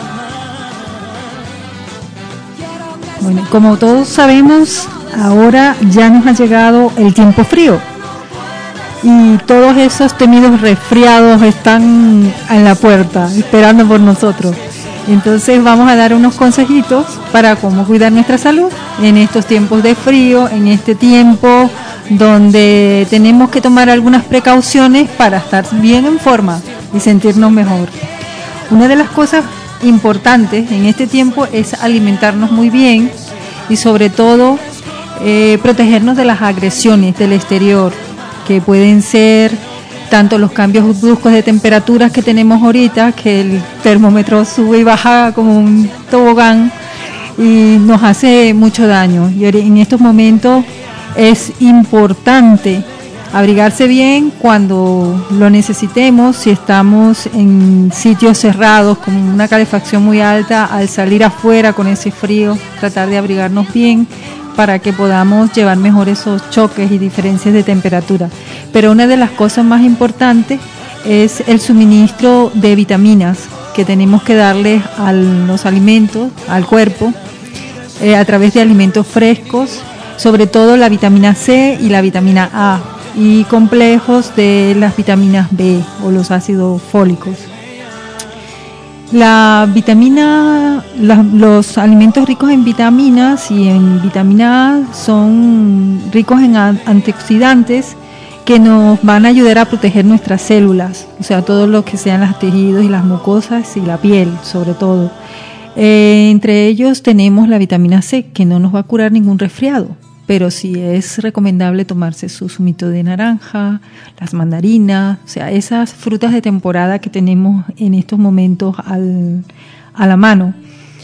más. Bueno, como todos sabemos, ahora ya nos ha llegado el tiempo frío y todos esos temidos resfriados están en la puerta esperando por nosotros. Entonces vamos a dar unos consejitos para cómo cuidar nuestra salud en estos tiempos de frío, en este tiempo donde tenemos que tomar algunas precauciones para estar bien en forma y sentirnos mejor. Una de las cosas importantes en este tiempo es alimentarnos muy bien y sobre todo eh, protegernos de las agresiones del exterior, que pueden ser tanto los cambios bruscos de temperaturas que tenemos ahorita, que el termómetro sube y baja como un tobogán y nos hace mucho daño. Y en estos momentos es importante abrigarse bien cuando lo necesitemos. Si estamos en sitios cerrados con una calefacción muy alta, al salir afuera con ese frío, tratar de abrigarnos bien para que podamos llevar mejor esos choques y diferencias de temperatura. Pero una de las cosas más importantes es el suministro de vitaminas que tenemos que darles a los alimentos, al cuerpo, eh, a través de alimentos frescos, sobre todo la vitamina C y la vitamina A, y complejos de las vitaminas B o los ácidos fólicos. La vitamina, la, los alimentos ricos en vitaminas y en vitamina A son ricos en antioxidantes que nos van a ayudar a proteger nuestras células, o sea, todo lo que sean los tejidos y las mucosas y la piel, sobre todo. Eh, entre ellos tenemos la vitamina C, que no nos va a curar ningún resfriado, pero sí es recomendable tomarse su zumito de naranja, las mandarinas, o sea, esas frutas de temporada que tenemos en estos momentos al, a la mano.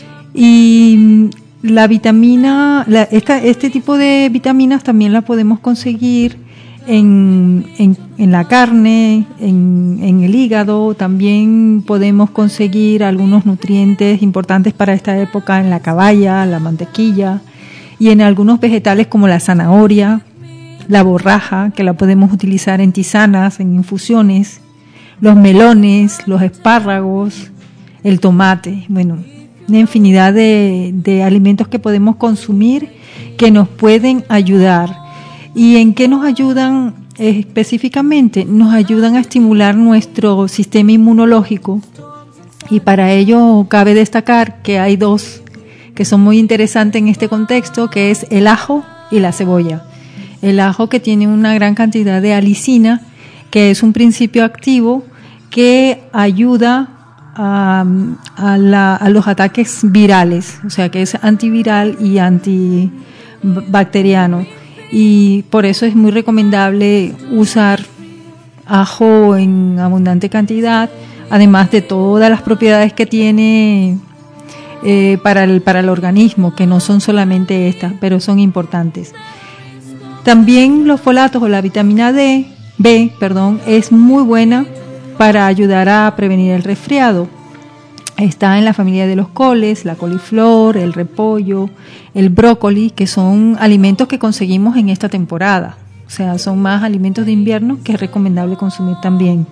Y la vitamina, la, esta, este tipo de vitaminas también la podemos conseguir en, en, en la carne, en, en el hígado. También podemos conseguir algunos nutrientes importantes para esta época en la caballa, la mantequilla, y en algunos vegetales como la zanahoria, la borraja, que la podemos utilizar en tisanas, en infusiones, los melones, los espárragos, el tomate, bueno, una infinidad de, de alimentos que podemos consumir que nos pueden ayudar. ¿Y en qué nos ayudan específicamente? Nos ayudan a estimular nuestro sistema inmunológico, y para ello cabe destacar que hay dos que son muy interesantes en este contexto, que es el ajo y la cebolla. El ajo, que tiene una gran cantidad de alicina, que es un principio activo que ayuda a, a, la, a los ataques virales, o sea que es antiviral y antibacteriano, y por eso es muy recomendable usar ajo en abundante cantidad, además de todas las propiedades que tiene Eh, para el para el organismo, que no son solamente estas, pero son importantes. También los folatos o la vitamina D, B, perdón, es muy buena para ayudar a prevenir el resfriado. Está en la familia de los coles, la coliflor, el repollo, el brócoli, que son alimentos que conseguimos en esta temporada. O sea, son más alimentos de invierno que es recomendable consumir también.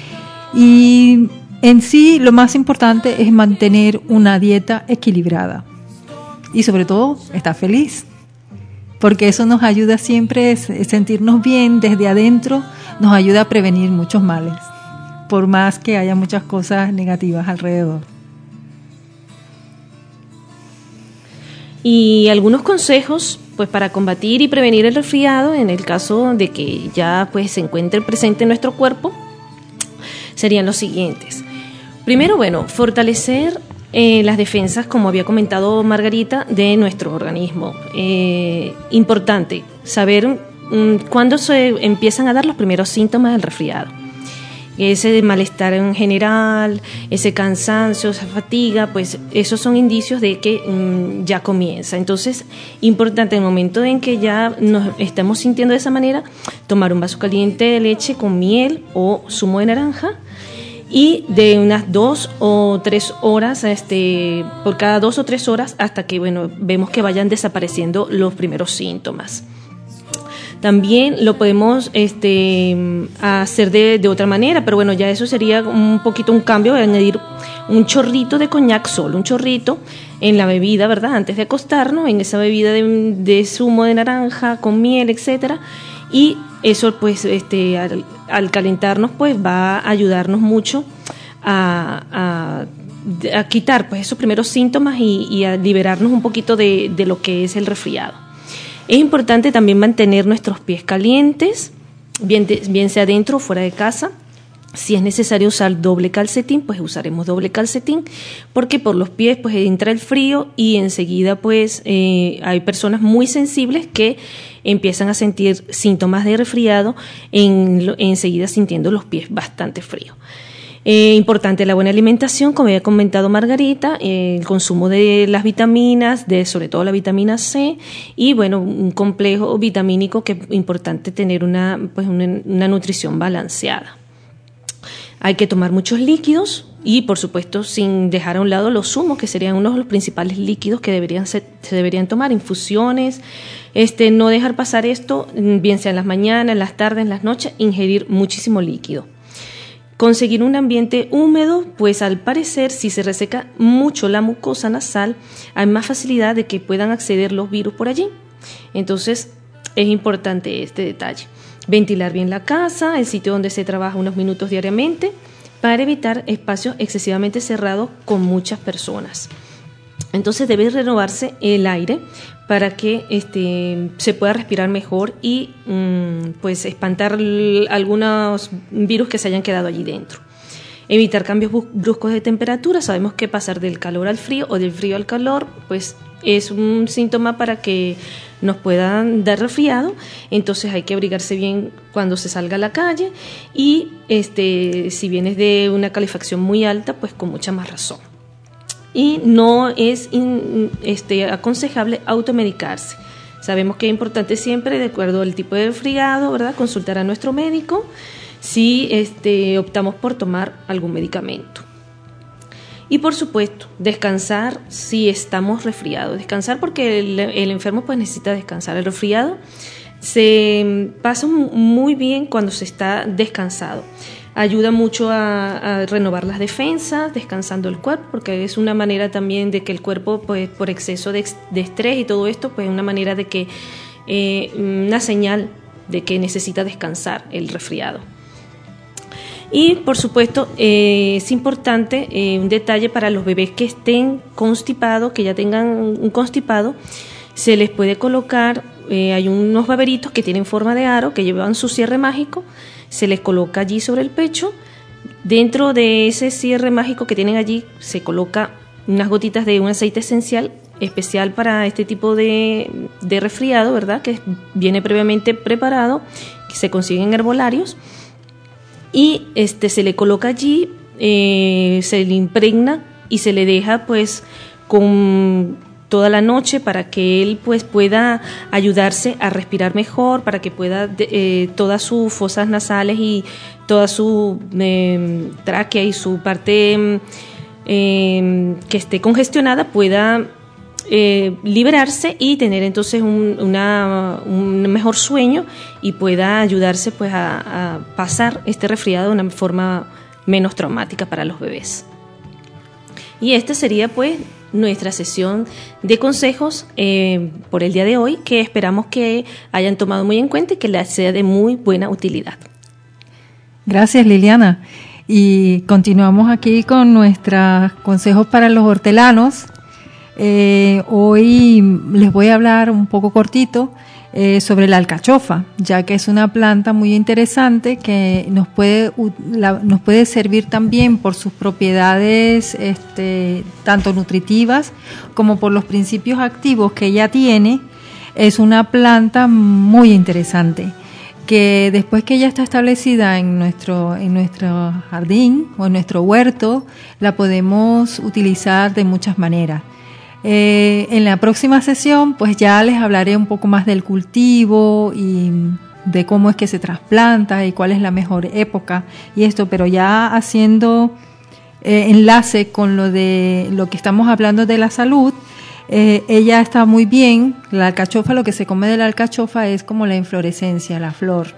Y en sí, lo más importante es mantener una dieta equilibrada y sobre todo estar feliz, porque eso nos ayuda siempre a sentirnos bien desde adentro, nos ayuda a prevenir muchos males, por más que haya muchas cosas negativas alrededor. Y algunos consejos pues para combatir y prevenir el resfriado en el caso de que ya pues se encuentre presente en nuestro cuerpo serían los siguientes. Primero, bueno, fortalecer eh, las defensas, como había comentado Margarita, de nuestro organismo. Eh, importante saber mm, cuándo se empiezan a dar los primeros síntomas del resfriado. Ese malestar en general, ese cansancio, esa fatiga, pues esos son indicios de que mm, ya comienza. Entonces, importante en el momento en que ya nos estamos sintiendo de esa manera, tomar un vaso caliente de leche con miel o zumo de naranja, y de unas dos o tres horas, este, por cada dos o tres horas, hasta que bueno, vemos que vayan desapareciendo los primeros síntomas. También lo podemos este, hacer de, de otra manera, pero bueno, ya eso sería un poquito un cambio, añadir un chorrito de coñac, solo un chorrito en la bebida, ¿verdad? Antes de acostarnos, en esa bebida de, de zumo de naranja con miel, etcétera, y eso pues este al, al calentarnos pues va a ayudarnos mucho a, a, a quitar pues esos primeros síntomas y, y a liberarnos un poquito de, de lo que es el resfriado. Es importante también mantener nuestros pies calientes, bien, de, bien sea dentro o fuera de casa. Si es necesario usar doble calcetín, pues usaremos doble calcetín, porque por los pies pues entra el frío y enseguida pues eh, hay personas muy sensibles que empiezan a sentir síntomas de resfriado, en, enseguida sintiendo los pies bastante fríos. Eh, importante la buena alimentación, como había comentado Margarita, eh, el consumo de las vitaminas, de sobre todo la vitamina C, y bueno, un complejo vitamínico que es importante tener una, pues una, una nutrición balanceada. Hay que tomar muchos líquidos y, por supuesto, sin dejar a un lado los zumos, que serían uno de los principales líquidos que deberían ser, se deberían tomar, infusiones, este, no dejar pasar esto, bien sea en las mañanas, en las tardes, en las noches, ingerir muchísimo líquido. Conseguir un ambiente húmedo, pues al parecer, si se reseca mucho la mucosa nasal, hay más facilidad de que puedan acceder los virus por allí. Entonces, es importante este detalle. Ventilar bien la casa, el sitio donde se trabaja unos minutos diariamente, para evitar espacios excesivamente cerrados con muchas personas. Entonces debe renovarse el aire para que este, se pueda respirar mejor y mmm, pues espantar l- algunos virus que se hayan quedado allí dentro. Evitar cambios bruscos de temperatura. Sabemos que pasar del calor al frío o del frío al calor pues es un síntoma para que nos puedan dar resfriado, entonces hay que abrigarse bien cuando se salga a la calle y este, si vienes de una calefacción muy alta, pues con mucha más razón. Y no es in, este, aconsejable automedicarse. Sabemos que es importante siempre, de acuerdo al tipo de resfriado, ¿verdad?, consultar a nuestro médico si este, optamos por tomar algún medicamento. Y por supuesto, descansar si estamos resfriados. Descansar porque el, el enfermo pues necesita descansar. El resfriado se pasa muy bien cuando se está descansado. Ayuda mucho a, a renovar las defensas, descansando el cuerpo, porque es una manera también de que el cuerpo, pues por exceso de, de estrés y todo esto, pues es una manera de que, eh, una señal de que necesita descansar el resfriado. Y por supuesto eh, es importante eh, un detalle para los bebés que estén constipados, que ya tengan un constipado, se les puede colocar, eh, hay unos baberitos que tienen forma de aro, que llevan su cierre mágico, se les coloca allí sobre el pecho, dentro de ese cierre mágico que tienen allí se coloca unas gotitas de un aceite esencial especial para este tipo de, de resfriado, ¿verdad?, que viene previamente preparado, que se consigue en herbolarios. Y este se le coloca allí, eh, se le impregna y se le deja pues con toda la noche para que él pues pueda ayudarse a respirar mejor, para que pueda eh, todas sus fosas nasales y toda su eh, tráquea y su parte eh, que esté congestionada pueda Eh, liberarse y tener entonces un, una, un mejor sueño y pueda ayudarse pues a, a pasar este resfriado de una forma menos traumática para los bebés. Y esta sería pues nuestra sesión de consejos eh, por el día de hoy, que esperamos que hayan tomado muy en cuenta y que les sea de muy buena utilidad. Gracias, Liliana. Y continuamos aquí con nuestros consejos para los hortelanos. Eh, hoy les voy a hablar un poco cortito eh, sobre la alcachofa, ya que es una planta muy interesante que nos puede, la, nos puede servir también por sus propiedades este, tanto nutritivas como por los principios activos que ella tiene. Es una planta muy interesante que después que ya está establecida en nuestro, en nuestro jardín o en nuestro huerto, la podemos utilizar de muchas maneras. Eh, en la próxima sesión pues ya les hablaré un poco más del cultivo y de cómo es que se trasplanta y cuál es la mejor época y esto, pero ya haciendo eh, enlace con lo de lo que estamos hablando de la salud, eh, ella está muy bien. La alcachofa, lo que se come de la alcachofa es como la inflorescencia, la flor.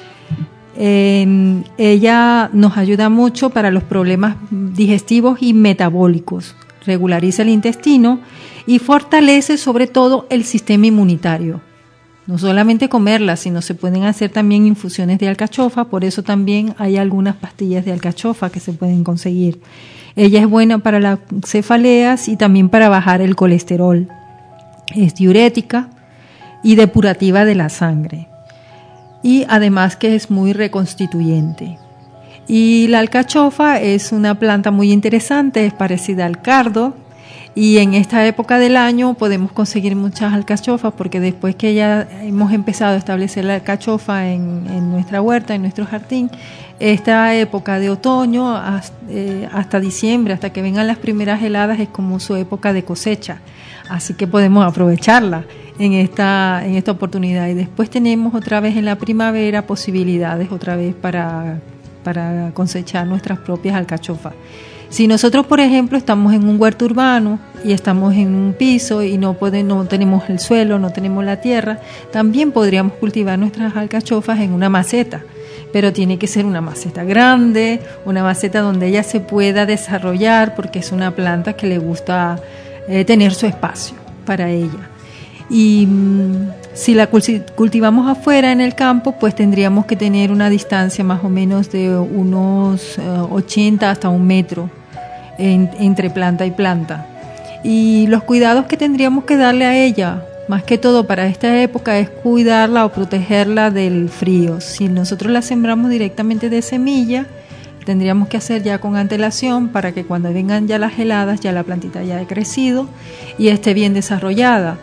Eh, ella nos ayuda mucho para los problemas digestivos y metabólicos. Regulariza el intestino y fortalece sobre todo el sistema inmunitario. No solamente comerla, sino se pueden hacer también infusiones de alcachofa, por eso también hay algunas pastillas de alcachofa que se pueden conseguir. Ella es buena para las cefaleas y también para bajar el colesterol. Es diurética y depurativa de la sangre. Y además que es muy reconstituyente. Y la alcachofa es una planta muy interesante, es parecida al cardo. Y en esta época del año podemos conseguir muchas alcachofas porque después que ya hemos empezado a establecer la alcachofa en, en nuestra huerta, en nuestro jardín, esta época de otoño hasta, eh, hasta diciembre, hasta que vengan las primeras heladas, es como su época de cosecha. Así que podemos aprovecharla en esta, en esta oportunidad. Y después tenemos otra vez en la primavera posibilidades otra vez para, para cosechar nuestras propias alcachofas. Si nosotros, por ejemplo, estamos en un huerto urbano y estamos en un piso y no, puede, no tenemos el suelo, no tenemos la tierra, también podríamos cultivar nuestras alcachofas en una maceta, pero tiene que ser una maceta grande, una maceta donde ella se pueda desarrollar porque es una planta que le gusta eh, tener su espacio para ella. Y mmm, si la cultivamos afuera en el campo, pues tendríamos que tener una distancia más o menos de unos uh, ochenta hasta un metro en, entre planta y planta. Y los cuidados que tendríamos que darle a ella, más que todo para esta época, es cuidarla o protegerla del frío. Si nosotros la sembramos directamente de semilla, tendríamos que hacer ya con antelación para que cuando vengan ya las heladas, ya la plantita ya haya crecido y esté bien desarrollada.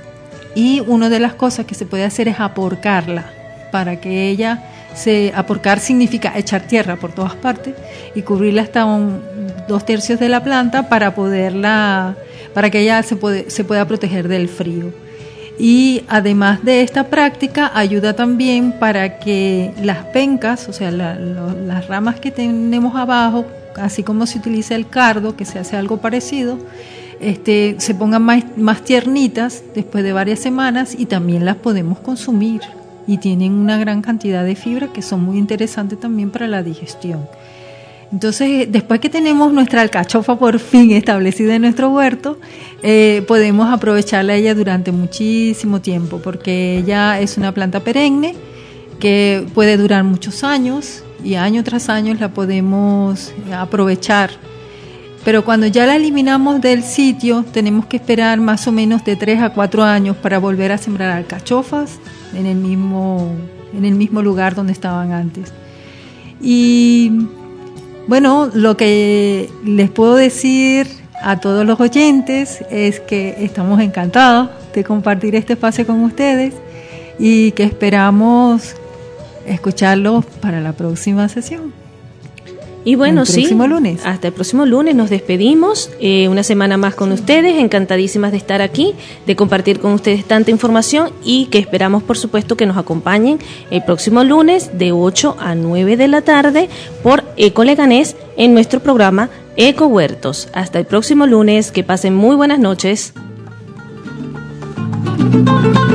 Y una de las cosas que se puede hacer es aporcarla, para que ella se... Aporcar significa echar tierra por todas partes y cubrirla hasta un, dos tercios de la planta para poderla, para que ella se, puede, se pueda proteger del frío. Y además de esta práctica, ayuda también para que las pencas, o sea, la, lo, las ramas que tenemos abajo, así como se utiliza el cardo, que se hace algo parecido, Este, se pongan más, más tiernitas después de varias semanas y también las podemos consumir y tienen una gran cantidad de fibra que son muy interesantes también para la digestión. Entonces, después que tenemos nuestra alcachofa por fin establecida en nuestro huerto, eh, podemos aprovecharla ella durante muchísimo tiempo porque ella es una planta perenne que puede durar muchos años y año tras año la podemos aprovechar. Pero cuando ya la eliminamos del sitio, tenemos que esperar más o menos de tres a cuatro años para volver a sembrar alcachofas en el mismo, en el mismo lugar donde estaban antes. Y bueno, lo que les puedo decir a todos los oyentes es que estamos encantados de compartir este espacio con ustedes y que esperamos escucharlos para la próxima sesión. Y bueno, el sí, próximo lunes. Hasta el próximo lunes nos despedimos, eh, una semana más con ustedes, encantadísimas de estar aquí, de compartir con ustedes tanta información y que esperamos por supuesto que nos acompañen el próximo lunes de ocho a nueve de la tarde por Eco Leganés en nuestro programa Eco Huertos. Hasta el próximo lunes, que pasen muy buenas noches.